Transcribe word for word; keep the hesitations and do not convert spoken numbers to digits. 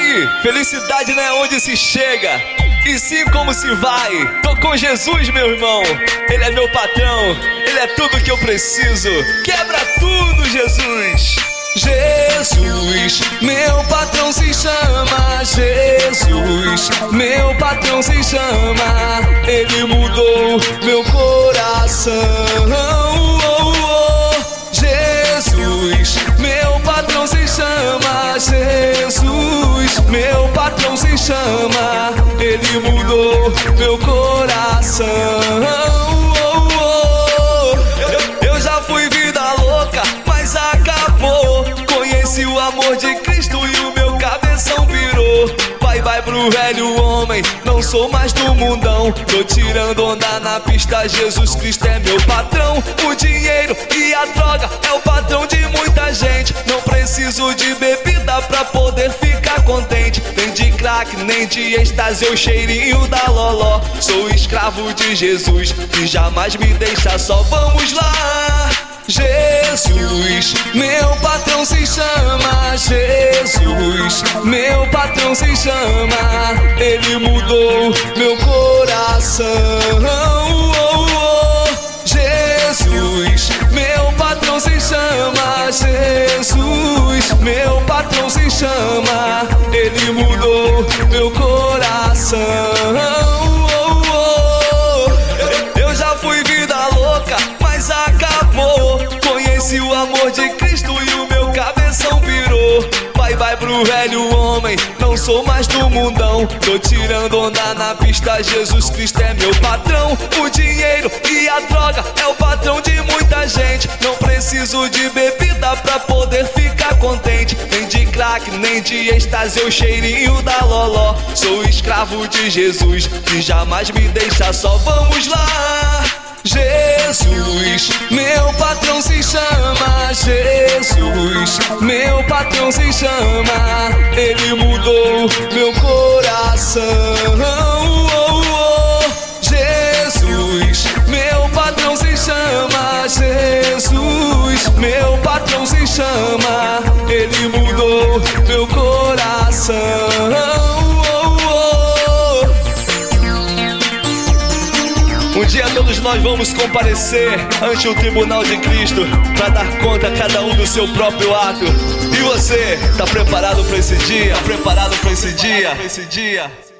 aí, felicidade não é onde se chega, e sim como se vai. Tô com Jesus, meu irmão. Ele é meu patrão, Ele é tudo que eu preciso. Quebra tudo, Jesus. Jesus, meu patrão se chama Jesus, meu patrão se chama. Ele mudou meu coração. Oh, oh. Jesus, meu patrão se chama Jesus, meu patrão se chama. Ele mudou meu coração. Oh, oh. Eu, eu já fui vida louca, mas acabou. Conheci o amor de Cristo e o meu cabeção virou. Vai, vai pro velho homem, não sou mais do mundão. Tô tirando onda na pista, Jesus Cristo é meu patrão. O dinheiro e a droga é o patrão de muita gente. Não preciso de bebida pra poder ficar contente. Nem de crack, nem de êxtase, o cheirinho da loló. Sou escravo de Jesus, que jamais me deixa só. Vamos lá! Jesus, meu patrão se chama Jesus, meu patrão se chama. Ele mudou meu coração. Oh, oh. Jesus, meu patrão se chama Jesus, meu patrão se chama. Ele mudou meu coração. Oh, oh. Eu já fui vida louca, mas acabou. Conheci o amor de Cristo e o meu cabeção virou. Vai, vai pro velho homem, não sou mais do mundão. Tô tirando onda na pista, Jesus Cristo é meu patrão. O dinheiro e a droga é o patrão de muita gente. Não preciso de bebida pra poder ficar contente. Nem de crack, nem de êxtase, o cheirinho da loló. Sou escravo de Jesus, que jamais me deixa só. Vamos lá! Jesus, meu patrão se chama Jesus, meu patrão se chama. Ele mudou meu coração. Oh, oh. Jesus, meu patrão se chama Jesus, meu patrão se chama. Ele mudou meu coração. Um dia todos nós vamos comparecer ante o tribunal de Cristo para dar conta a cada um do seu próprio ato. E você, tá preparado para esse dia? Tá preparado para esse dia? Esse dia?